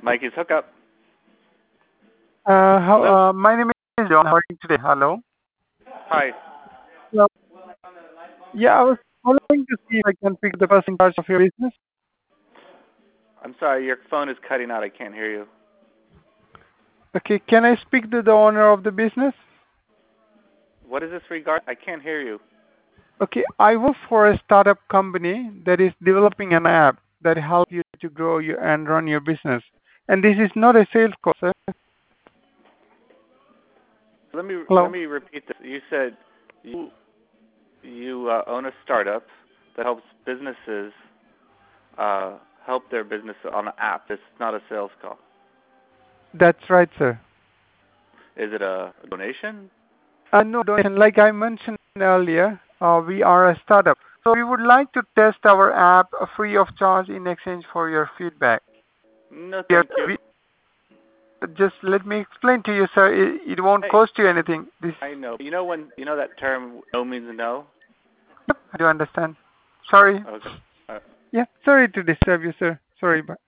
Mikey's hookup. Hello. My name is John. How are you today? Hello. Hi. Hello. Yeah, I was calling to see if I can pick the person in charge of your business. I'm sorry, your phone is cutting out. I can't hear you. Okay, can I speak to the owner of the business? What is this regard? I can't hear you. Okay, I work for a startup company that is developing an app that helps you to grow your and run your business. And this is not a sales call, sir. Let me Hello. repeat this. You said you own a startup that helps businesses help their business on an app. It's not a sales call. That's right, sir. Is it a donation? No donation. Like I mentioned earlier, we are a startup. So we would like to test our app free of charge in exchange for your feedback. No, Yes, thank you. just let me explain to you, sir. It won't Hey, cost you anything. This, I know. You know that term no means no? yep, I do understand. Sorry. Okay. Uh, Yeah, sorry to disturb you, sir. Sorry, but